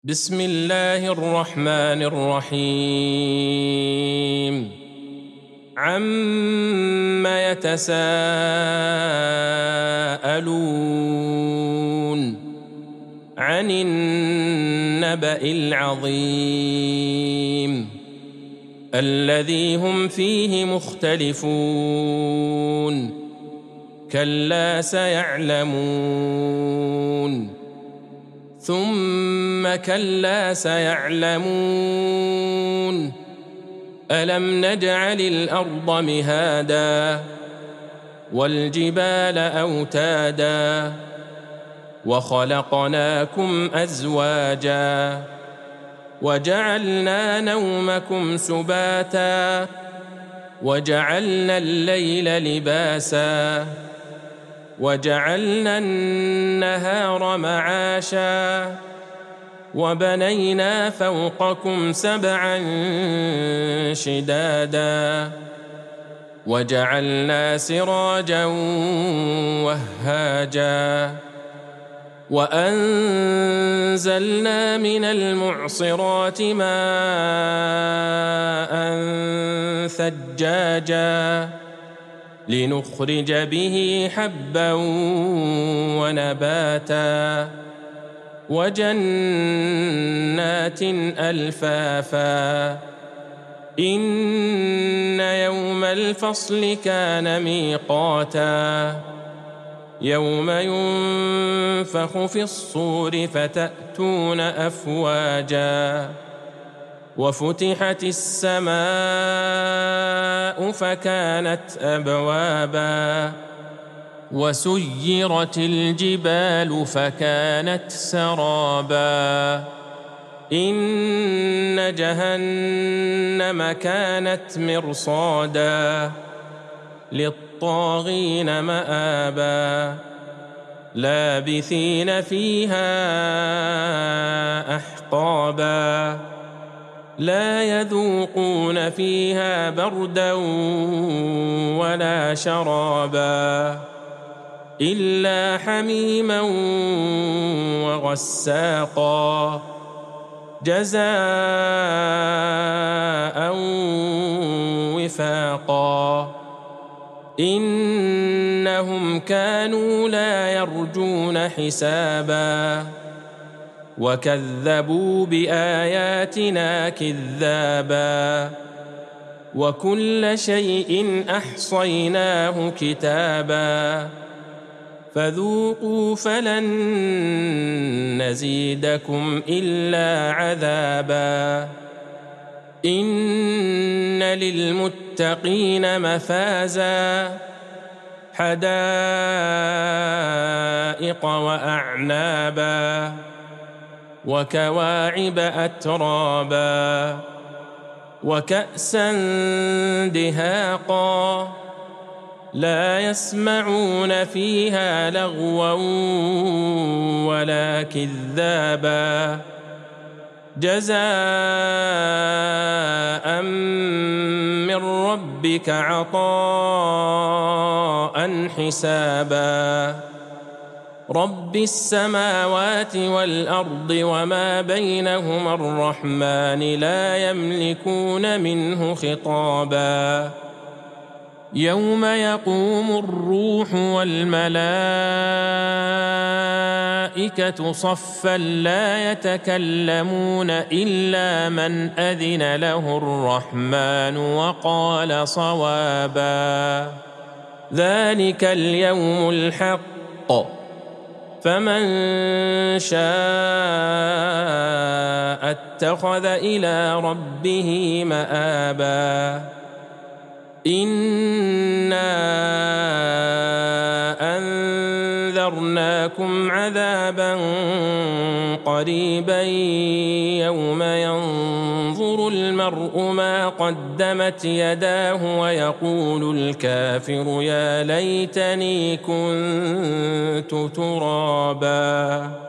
بسم الله الرحمن الرحيم عم يتساءلون عن النبأ العظيم الذي هم فيه مختلفون كلا سيعلمون ثم كلا سيعلمون ألم نجعل الأرض مهادا والجبال أوتادا وخلقناكم أزواجا وجعلنا نومكم سباتا وجعلنا الليل لباسا وجعلنا النهار معاشا وبنينا فوقكم سبعا شدادا وجعلنا سراجا وهاجا وأنزلنا من المعصرات ماء ثجاجا لنخرج به حبا ونباتا وجنات ألفافا إن يوم الفصل كان ميقاتا يوم ينفخ في الصور فتأتون أفواجا وفتحت السماء فكانت أبوابا وسيرت الجبال فكانت سرابا إن جهنم كانت مرصادا للطاغين مآبا لابثين فيها أحقابا لا يذوقون فيها بردا ولا شرابا إلا حميما وغساقا جزاء وفاقا إنهم كانوا لا يرجون حسابا وكذبوا بآياتنا كذابا وكل شيء أحصيناه كتابا فذوقوا فلن نزيدكم إلا عذابا إن للمتقين مفازا حدائق وأعنابا وكواعب أترابا وكأسا دهاقا لا يسمعون فيها لغوا ولا كذابا جزاء من ربك عطاء حسابا رب السماوات والأرض وما بينهما الرحمن لا يملكون منه خطابا يوم يقوم الروح والملائكة صفا لا يتكلمون إلا من أذن له الرحمن وقال صوابا ذلك اليوم الحق فمن شاء اتخذ إلى ربه مآبا إنا أنذرناكم عذابا قريبا يوم ينظر المرء ما قدمت يداه ويقول الكافر يا ليتني كنت ترابا.